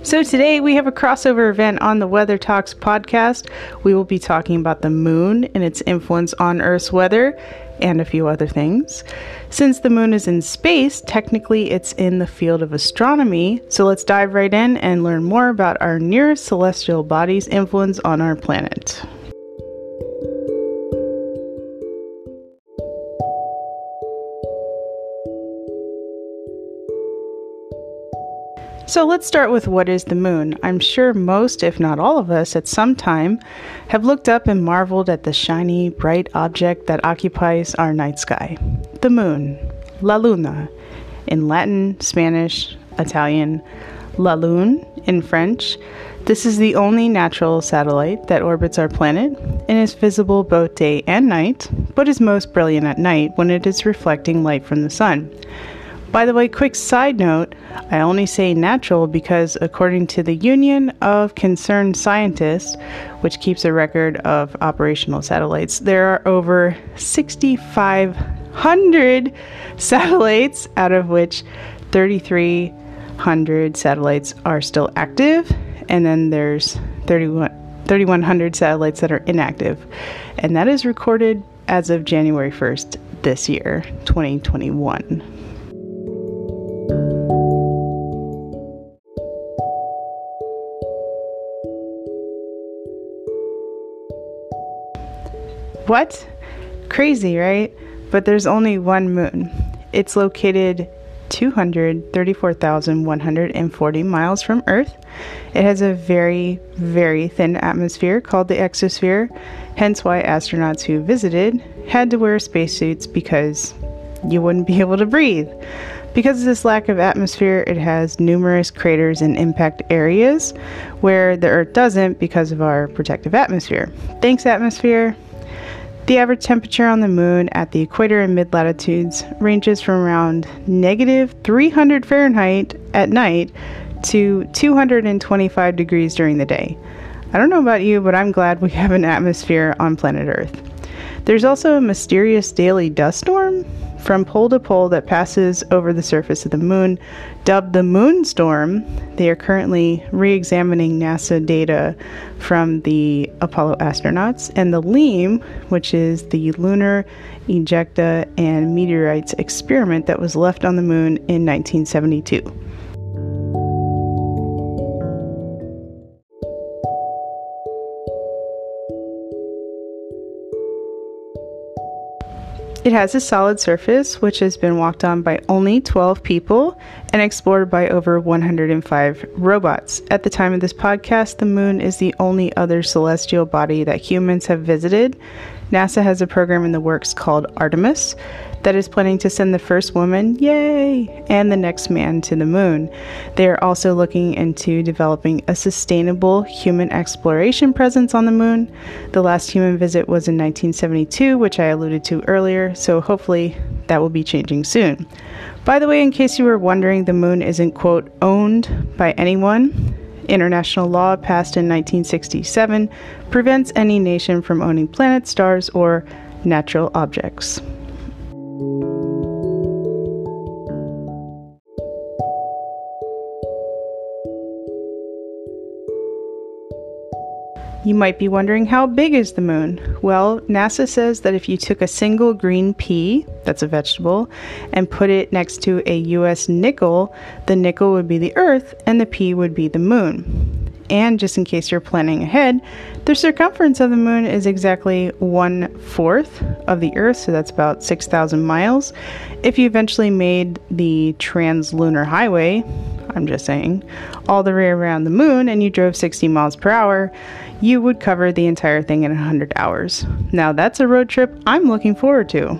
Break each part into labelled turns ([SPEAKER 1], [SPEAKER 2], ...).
[SPEAKER 1] So today we have a crossover event on the Weather Talks podcast. We will be talking about the moon and its influence on Earth's weather and a few other things. Since the moon is in space, technically it's in the field of astronomy. So let's dive right in and learn more about our nearest celestial body's influence on our planet. So let's start with what is the moon. I'm sure most, if not all of us, at some time have looked up and marveled at the shiny, bright object that occupies our night sky. The moon, La Luna, in Latin, Spanish, Italian, La Lune in French. This is the only natural satellite that orbits our planet and is visible both day and night, but is most brilliant at night when it is reflecting light from the sun. By the way, quick side note, I only say natural because according to the Union of Concerned Scientists, which keeps a record of operational satellites, there are over 6,500 satellites, out of which 3,300 satellites are still active, and then there's 3,100 satellites that are inactive. And that is recorded as of January 1st this year, 2021. What? Crazy, right? But there's only one moon. It's located 234,140 miles from Earth. It has a very, very thin atmosphere called the exosphere, hence why astronauts who visited had to wear spacesuits because you wouldn't be able to breathe. Because of this lack of atmosphere, it has numerous craters and impact areas where the Earth doesn't because of our protective atmosphere. Thanks, atmosphere. The average temperature on the moon at the equator and mid-latitudes ranges from around negative 300 Fahrenheit at night to 225 degrees during the day. I don't know about you, but I'm glad we have an atmosphere on planet Earth. There's also a mysterious daily dust storm from pole to pole that passes over the surface of the moon, dubbed the Moonstorm. They are currently re-examining NASA data from the Apollo astronauts, and the LEAM, which is the Lunar Ejecta and Meteorites experiment that was left on the moon in 1972. It has a solid surface, which has been walked on by only 12 people and explored by over 105 robots. At the time of this podcast, the moon is the only other celestial body that humans have visited. NASA has a program in the works called Artemis that is planning to send the first woman, yay, and the next man to the moon. They are also looking into developing a sustainable human exploration presence on the moon. The last human visit was in 1972, which I alluded to earlier, so hopefully that will be changing soon. By the way, in case you were wondering, the moon isn't, quote, owned by anyone. International law passed in 1967 prevents any nation from owning planets, stars, or natural objects. You might be wondering, how big is the moon? Well, NASA says that if you took a single green pea, that's a vegetable, and put it next to a US nickel, the nickel would be the Earth and the pea would be the moon. And just in case you're planning ahead, the circumference of the moon is exactly 1/4 of the Earth, so that's about 6,000 miles. If you eventually made the Trans-Lunar Highway, I'm just saying, all the way around the moon and you drove 60 miles per hour, you would cover the entire thing in 100 hours. Now that's a road trip I'm looking forward to.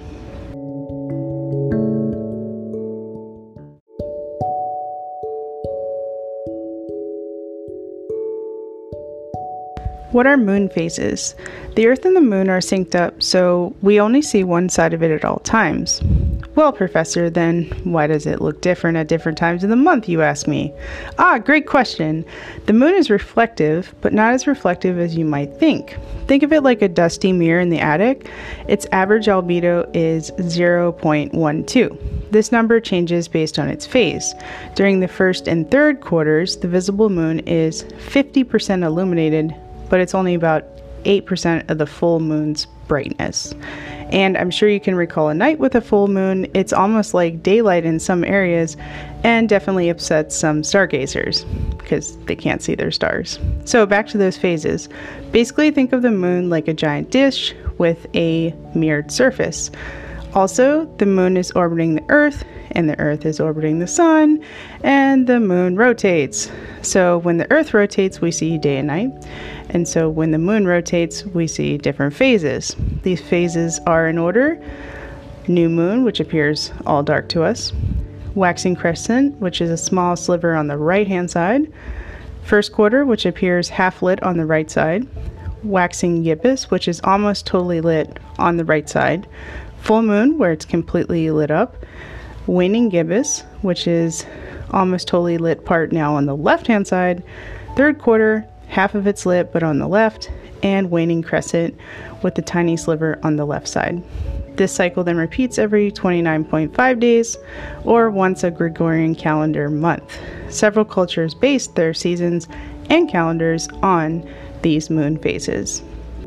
[SPEAKER 1] What are moon phases? The Earth and the moon are synced up, so we only see one side of it at all times. Well, Professor, then why does it look different at different times of the month, you ask me? Great question. The moon is reflective, but not as reflective as you might think. Think of it like a dusty mirror in the attic. Its average albedo is 0.12. This number changes based on its phase. During the first and third quarters, the visible moon is 50% illuminated, but it's only about 8% of the full moon's brightness. And I'm sure you can recall a night with a full moon. It's almost like daylight in some areas and definitely upsets some stargazers because they can't see their stars. So back to those phases. Basically, think of the moon like a giant dish with a mirrored surface. Also, the moon is orbiting the Earth, and the Earth is orbiting the sun, and the moon rotates. So when the Earth rotates, we see day and night. And so when the moon rotates, we see different phases. These phases are in order: new moon, which appears all dark to us; waxing crescent, which is a small sliver on the right-hand side; first quarter, which appears half lit on the right side; waxing gibbous, which is almost totally lit on the right side; full moon, where it's completely lit up; waning gibbous, which is almost totally lit part now on the left-hand side; third quarter, half of it's lit but on the left; and waning crescent with the tiny sliver on the left side. This cycle then repeats every 29.5 days, or once a Gregorian calendar month. Several cultures base their seasons and calendars on these moon phases.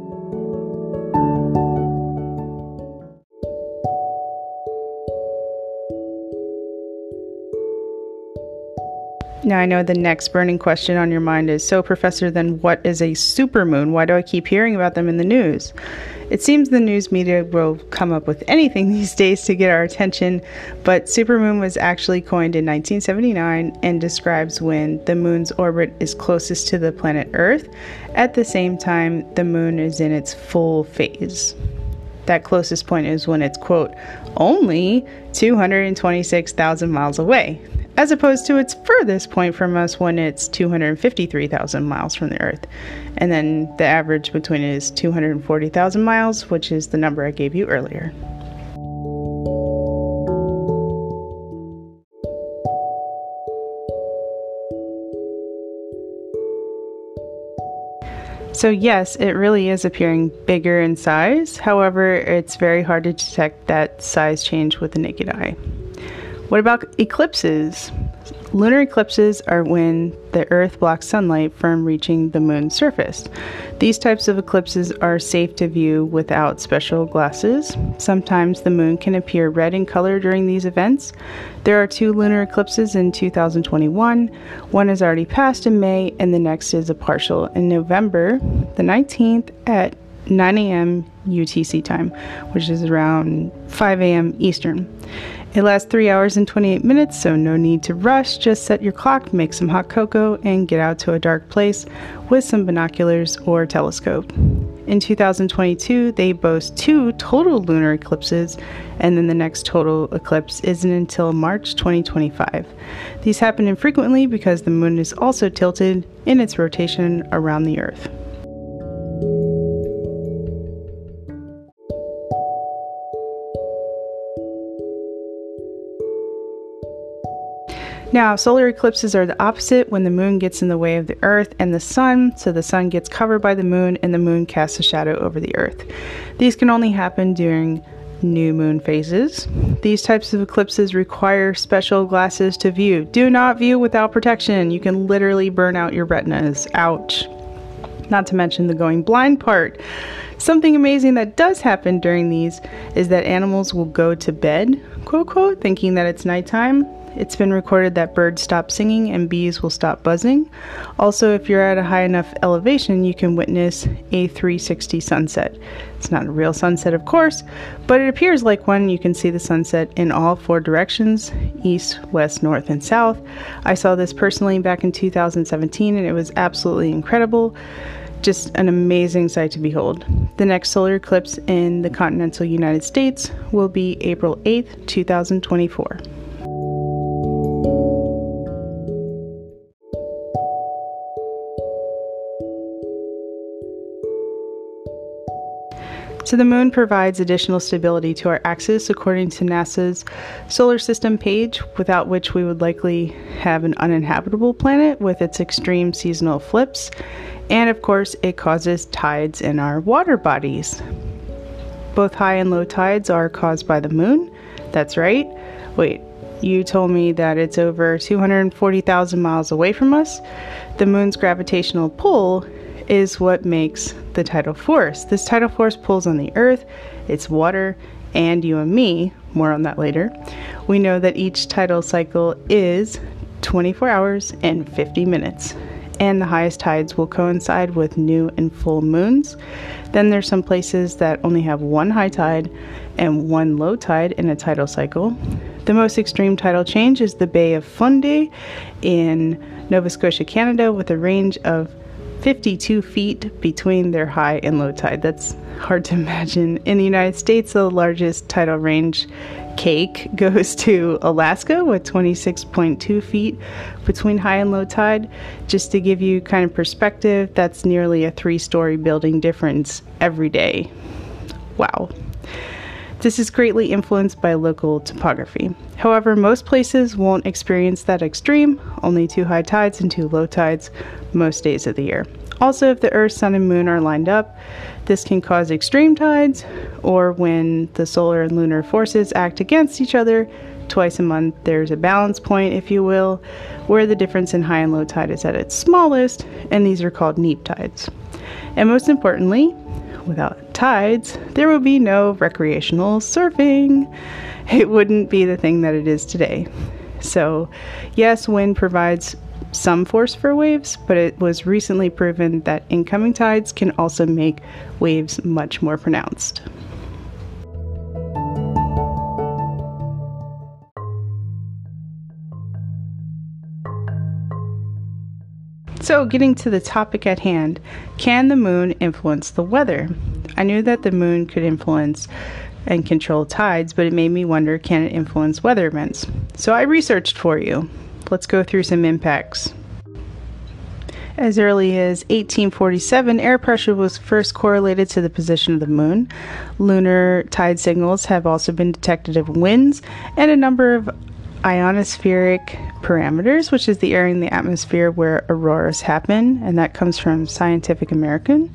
[SPEAKER 1] Now I know the next burning question on your mind is, so Professor, then what is a supermoon? Why do I keep hearing about them in the news? It seems the news media will come up with anything these days to get our attention, but supermoon was actually coined in 1979 and describes when the moon's orbit is closest to the planet Earth at the same time the moon is in its full phase. That closest point is when it's, quote, only 226,000 miles away, as opposed to its furthest point from us when it's 253,000 miles from the Earth. And then the average between it is 240,000 miles, which is the number I gave you earlier. So yes, it really is appearing bigger in size. However, it's very hard to detect that size change with the naked eye. What about eclipses? Lunar eclipses are when the Earth blocks sunlight from reaching the moon's surface. These types of eclipses are safe to view without special glasses. Sometimes the moon can appear red in color during these events. There are 2 lunar eclipses in 2021. One is already passed in May, and the next is a partial in November the 19th at 9 a.m. UTC time, which is around 5 a.m. Eastern. It lasts 3 hours and 28 minutes, so no need to rush. Just set your clock, make some hot cocoa, and get out to a dark place with some binoculars or telescope. In 2022, they boast 2 total lunar eclipses, and then the next total eclipse isn't until March 2025. These happen infrequently because the moon is also tilted in its rotation around the Earth. Now, solar eclipses are the opposite, when the moon gets in the way of the Earth and the sun, so the sun gets covered by the moon and the moon casts a shadow over the Earth. These can only happen during new moon phases. These types of eclipses require special glasses to view. Do not view without protection. You can literally burn out your retinas. Ouch. Not to mention the going blind part. Something amazing that does happen during these is that animals will go to bed, quote, quote, thinking that it's nighttime. It's been recorded that birds stop singing and bees will stop buzzing. Also, if you're at a high enough elevation, you can witness a 360 sunset. It's not a real sunset, of course, but it appears like one. You can see the sunset in all 4 directions: east, west, north, and south. I saw this personally back in 2017, and it was absolutely incredible. Just an amazing sight to behold. The next solar eclipse in the continental United States will be April 8th, 2024. So the moon provides additional stability to our axis according to NASA's solar system page, without which we would likely have an uninhabitable planet with its extreme seasonal flips. And of course, it causes tides in our water bodies. Both high and low tides are caused by the moon. That's right. Wait, you told me that it's over 240,000 miles away from us? The moon's gravitational pull is what makes the tidal force. This tidal force pulls on the Earth, its water, and you and me. More on that later. We know that each tidal cycle is 24 hours and 50 minutes. And the highest tides will coincide with new and full moons. Then there's some places that only have one high tide and one low tide in a tidal cycle. The most extreme tidal change is the Bay of Fundy in Nova Scotia, Canada, with a range of 52 feet between their high and low tide. That's hard to imagine. In the United States, the largest tidal range cake goes to Alaska with 26.2 feet between high and low tide. Just to give you kind of perspective, that's nearly a 3-story building difference every day. Wow. This is greatly influenced by local topography. However, most places won't experience that extreme, only 2 high tides and 2 low tides most days of the year. Also, if the Earth, Sun, and Moon are lined up, this can cause extreme tides, or when the solar and lunar forces act against each other twice a month, there's a balance point, if you will, where the difference in high and low tide is at its smallest, and these are called neap tides. And most importantly, without tides, there will be no recreational surfing. It wouldn't be the thing that it is today. So, yes, wind provides some force for waves, but it was recently proven that incoming tides can also make waves much more pronounced. So, getting to the topic at hand, can the moon influence the weather? I knew that the moon could influence and control tides, but it made me wonder, can it influence weather events? So I researched for you. Let's go through some impacts. As early as 1847, air pressure was first correlated to the position of the moon. Lunar tide signals have also been detected of winds and a number of ionospheric parameters, which is the area in the atmosphere where auroras happen, and that comes from Scientific American.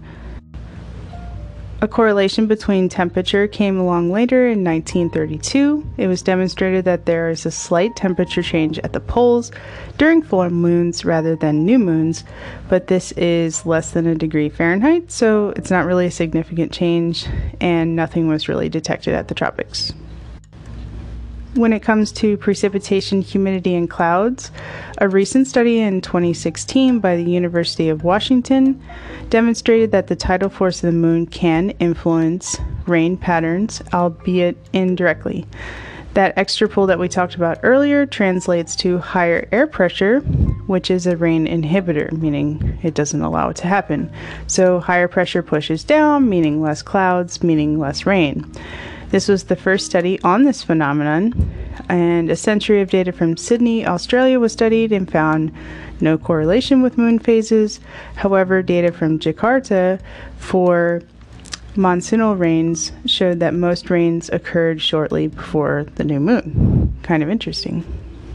[SPEAKER 1] A correlation between temperature came along later in 1932. It was demonstrated that there is a slight temperature change at the poles during full moons rather than new moons, but this is less than a degree Fahrenheit, so it's not really a significant change, and nothing was really detected at the tropics. When it comes to precipitation, humidity, and clouds, a recent study in 2016 by the University of Washington demonstrated that the tidal force of the moon can influence rain patterns, albeit indirectly. That extra pull that we talked about earlier translates to higher air pressure, which is a rain inhibitor, meaning it doesn't allow it to happen. So higher pressure pushes down, meaning less clouds, meaning less rain. This was the first study on this phenomenon, and a century of data from Sydney, Australia was studied and found no correlation with moon phases. However, data from Jakarta for monsoonal rains showed that most rains occurred shortly before the new moon. Kind of interesting.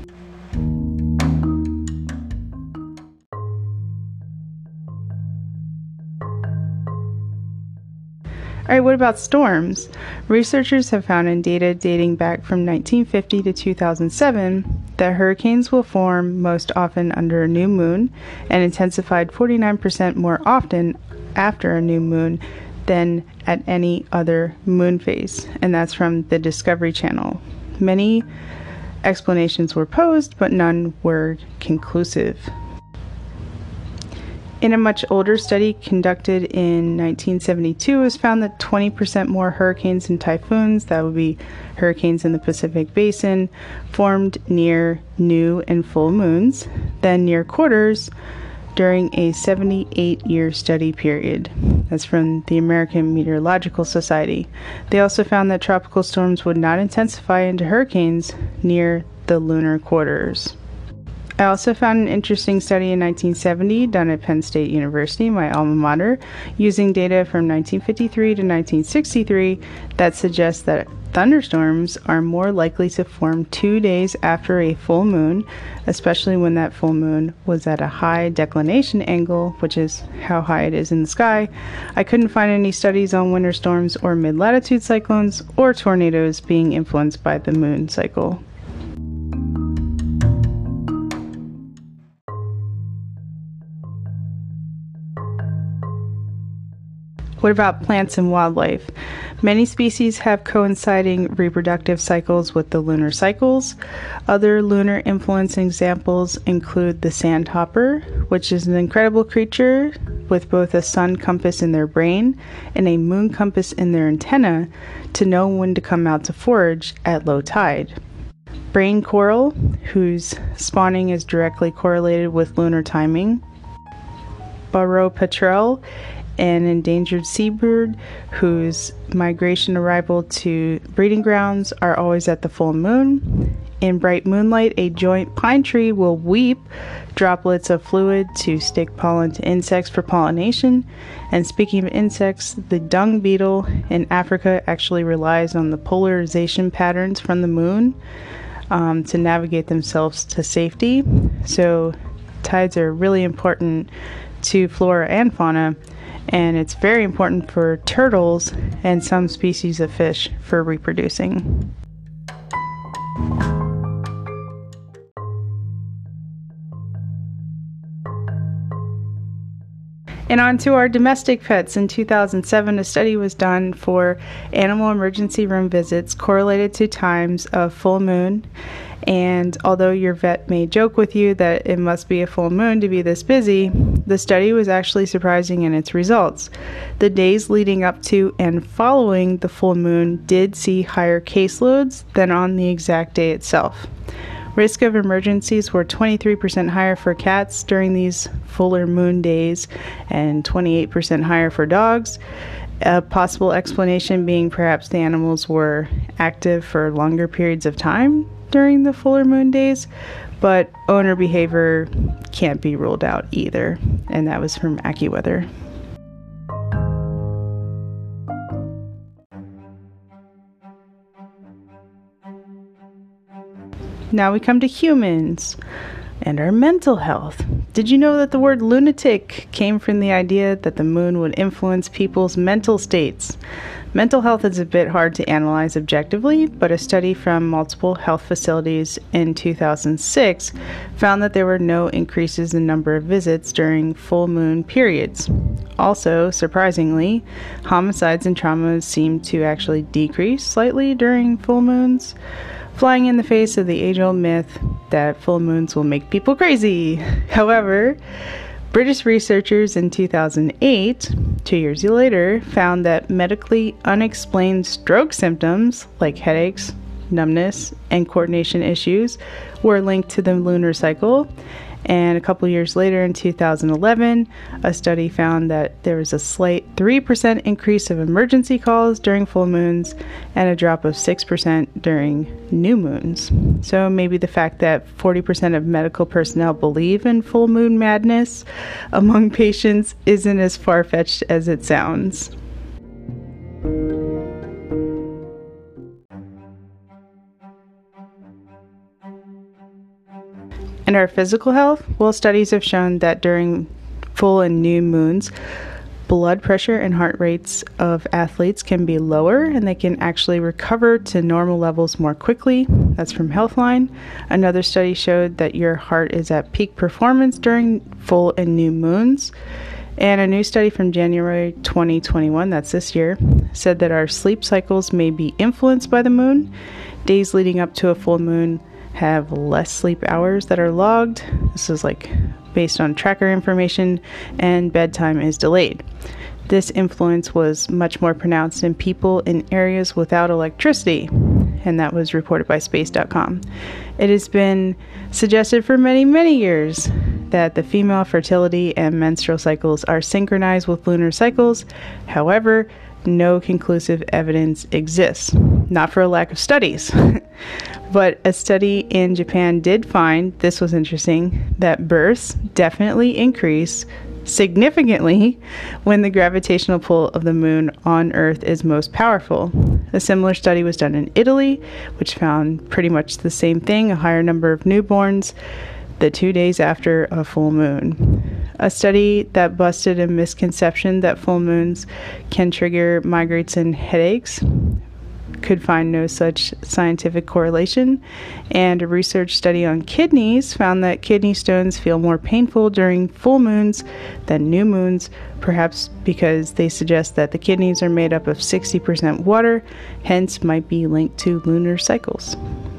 [SPEAKER 1] Alright, what about storms? Researchers have found in data dating back from 1950 to 2007 that hurricanes will form most often under a new moon and intensified 49% more often after a new moon than at any other moon phase, and that's from the Discovery Channel. Many explanations were posed, but none were conclusive. In a much older study conducted in 1972, it was found that 20% more hurricanes and typhoons, that would be hurricanes in the Pacific Basin, formed near new and full moons than near quarters during a 78-year study period. That's from the American Meteorological Society. They also found that tropical storms would not intensify into hurricanes near the lunar quarters. I also found an interesting study in 1970 done at Penn State University, my alma mater, using data from 1953 to 1963 that suggests that thunderstorms are more likely to form 2 days after a full moon, especially when that full moon was at a high declination angle, which is how high it is in the sky. I couldn't find any studies on winter storms or mid-latitude cyclones or tornadoes being influenced by the moon cycle. What about plants and wildlife? Many species have coinciding reproductive cycles with the lunar cycles. Other lunar influence examples include the sandhopper, which is an incredible creature with both a sun compass in their brain and a moon compass in their antenna to know when to come out to forage at low tide. Brain coral, whose spawning is directly correlated with lunar timing. Barreau petrel, an endangered seabird whose migration arrival to breeding grounds are always at the full moon. In bright moonlight, a giant pine tree will weep droplets of fluid to stick pollen to insects for pollination. And speaking of insects, the dung beetle in Africa actually relies on the polarization patterns from the moon to navigate themselves to safety. So tides are really important to flora and fauna, and it's very important for turtles and some species of fish for reproducing. And on to our domestic pets. In 2007, a study was done for animal emergency room visits correlated to times of full moon. And although your vet may joke with you that it must be a full moon to be this busy, the study was actually surprising in its results. The days leading up to and following the full moon did see higher caseloads than on the exact day itself. Risk of emergencies were 23% higher for cats during these fuller moon days and 28% higher for dogs. A possible explanation being perhaps the animals were active for longer periods of time during the fuller moon days, but owner behavior can't be ruled out either. And that was from AccuWeather. Now we come to humans and our mental health. Did you know that the word lunatic came from the idea that the moon would influence people's mental states? Mental health is a bit hard to analyze objectively, but a study from multiple health facilities in 2006 found that there were no increases in number of visits during full moon periods. Also, surprisingly, homicides and traumas seem to actually decrease slightly during full moons, flying in the face of the age-old myth that full moons will make people crazy. However, British researchers in 2008, 2 years later, found that medically unexplained stroke symptoms like headaches, numbness, and coordination issues were linked to the lunar cycle. And a couple years later, in 2011, a study found that there was a slight 3% increase of emergency calls during full moons and a drop of 6% during new moons. So maybe the fact that 40% of medical personnel believe in full moon madness among patients isn't as far-fetched as it sounds. And our physical health? Well, studies have shown that during full and new moons, blood pressure and heart rates of athletes can be lower and they can actually recover to normal levels more quickly. That's from Healthline. Another study showed that your heart is at peak performance during full and new moons. And a new study from January 2021, that's this year, said that our sleep cycles may be influenced by the moon. Days leading up to a full moon have less sleep hours that are logged. This is based on tracker information, and bedtime is delayed. This influence was much more pronounced in people in areas without electricity, and that was reported by space.com. It has been suggested for many, many years that the female fertility and menstrual cycles are synchronized with lunar cycles. However, no conclusive evidence exists. Not for a lack of studies. But a study in Japan did find, this was interesting, that births definitely increase significantly when the gravitational pull of the moon on Earth is most powerful. A similar study was done in Italy, which found pretty much the same thing, a higher number of newborns the 2 days after a full moon. A study that busted a misconception that full moons can trigger migraines and headaches could find no such scientific correlation, and a research study on kidneys found that kidney stones feel more painful during full moons than new moons, perhaps because they suggest that the kidneys are made up of 60% water, hence might be linked to lunar cycles.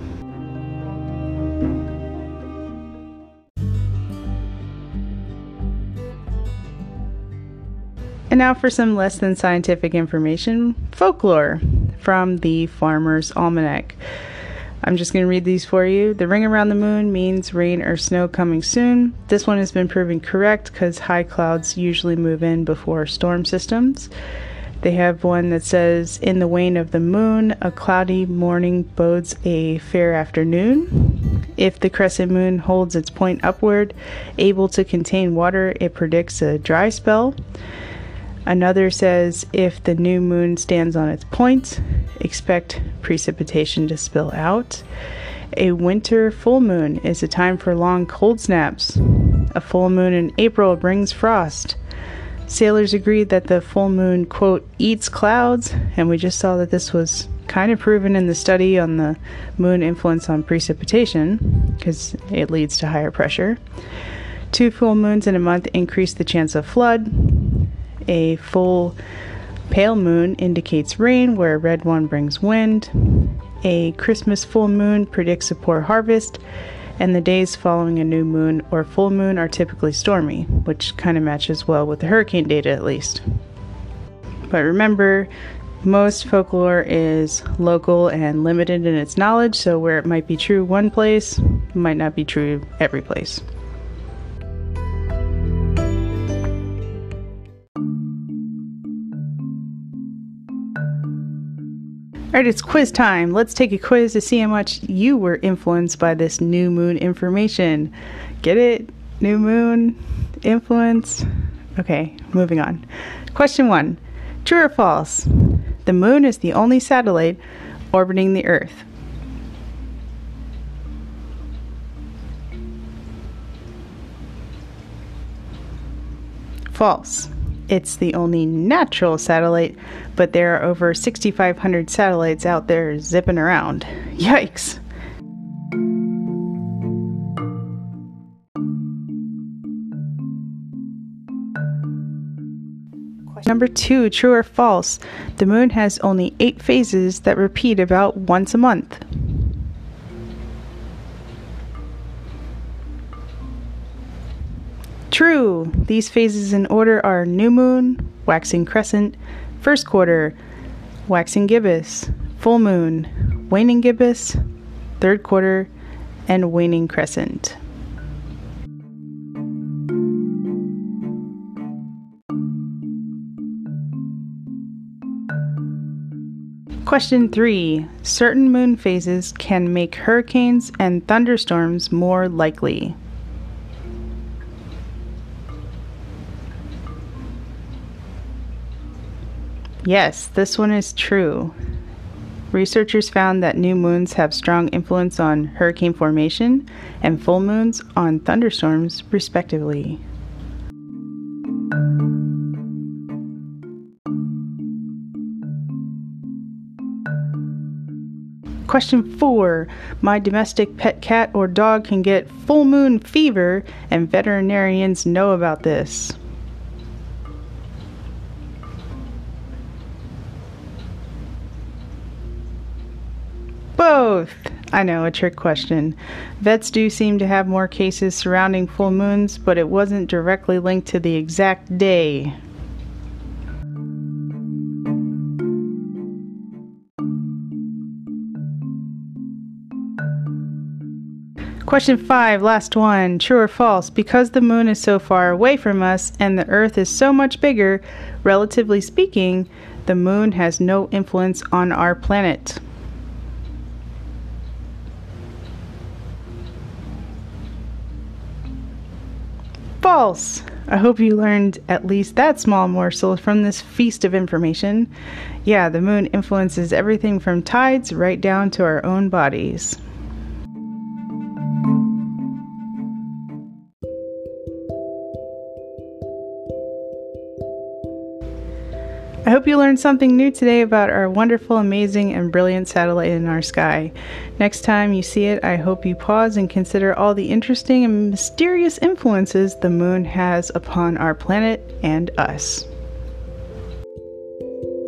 [SPEAKER 1] And now for some less than scientific information, folklore from the Farmer's Almanac. I'm just going to read these for you. The ring around the moon means rain or snow coming soon. This one has been proven correct because high clouds usually move in before storm systems. They have one that says, in the wane of the moon, a cloudy morning bodes a fair afternoon. If the crescent moon holds its point upward, able to contain water, it predicts a dry spell. Another says, if the new moon stands on its point, expect precipitation to spill out. A winter full moon is a time for long cold snaps. A full moon in April brings frost. Sailors agreed that the full moon, quote, eats clouds, and we just saw that this was kind of proven in the study on the moon influence on precipitation, because it leads to higher pressure. 2 full moons in a month increase the chance of flood. A full pale moon indicates rain, where a red one brings wind. A Christmas full moon predicts a poor harvest, and the days following a new moon or full moon are typically stormy, which kind of matches well with the hurricane data at least. But remember, most folklore is local and limited in its knowledge, so where it might be true one place, it might not be true every place. Alright, it's quiz time. Let's take a quiz to see how much you were influenced by this new moon information. Get it? New moon influence? Okay, moving on. Question 1. True or false? The moon is the only satellite orbiting the Earth. False. It's the only natural satellite, but there are over 6,500 satellites out there zipping around. Yikes! Number 2, true or false? The moon has only 8 phases that repeat about once a month. True. These phases in order are new moon, waxing crescent, first quarter, waxing gibbous, full moon, waning gibbous, third quarter, and waning crescent. Question 3. Certain moon phases can make hurricanes and thunderstorms more likely. Yes, this one is true. Researchers found that new moons have strong influence on hurricane formation and full moons on thunderstorms, respectively. Question 4. My domestic pet cat or dog can get full moon fever, and veterinarians know about this. Both! I know, a trick question. Vets do seem to have more cases surrounding full moons, but it wasn't directly linked to the exact day. Question 5, last one. True or false? Because the moon is so far away from us and the Earth is so much bigger, relatively speaking, The moon has no influence on our planet. False! I hope you learned at least that small morsel from this feast of information. Yeah, the moon influences everything from tides right down to our own bodies. I hope you learned something new today about our wonderful, amazing, and brilliant satellite in our sky. Next time you see it, I hope you pause and consider all the interesting and mysterious influences the moon has upon our planet and us.